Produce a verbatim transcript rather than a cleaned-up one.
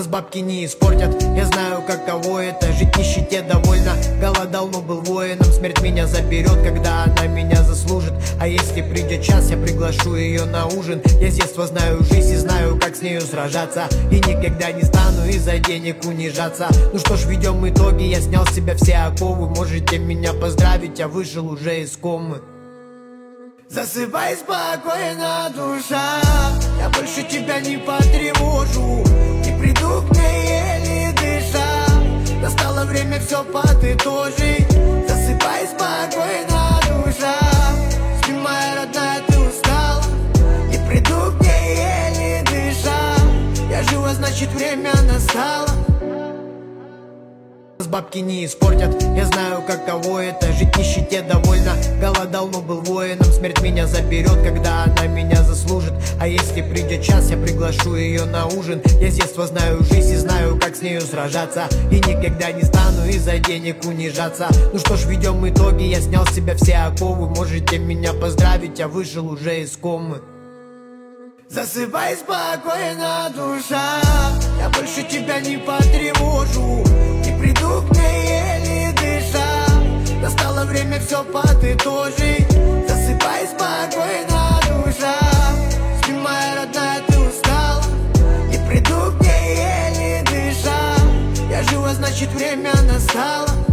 Бабки не испортят, я знаю, каково это жить в нищете довольно. Голодал, но был воином, смерть меня заберет, когда она меня заслужит. А если придет час, я приглашу ее на ужин. Я с детства знаю жизнь и знаю, как с нею сражаться, и никогда не стану из-за денег унижаться. Ну что ж, ведем итоги, я снял с себя все оковы. Можете меня поздравить, я вышел уже из комы. Засыпай спокойно, душа, я больше тебя не потревожу. Не приду к ней, еле дыша, настало время все подытожить. Засыпай спокойно, душа, спи, моя родная, ты устала. Не приду к ней, еле дыша, я жива, значит время настало. Бабки не испортят, я знаю, каково это жить в нищете довольно. Голодал, но был воином, смерть меня заберет, когда она меня заслужит. А если придет час, я приглашу ее на ужин. Я с детства знаю жизнь и знаю, как с нею сражаться, и никогда не стану из-за денег унижаться. Ну что ж, ведем итоги, я снял с себя все оковы. Можете меня поздравить, я вышел уже из комы. Засыпай спокойно, душа, я больше тебя не потревожу. Не приду к ней, еле дыша, настало время все подытожить. Засыпай спокойно, душа, спи, моя родная, ты устала. Не приду к ней, еле дыша, я жива, значит время настало.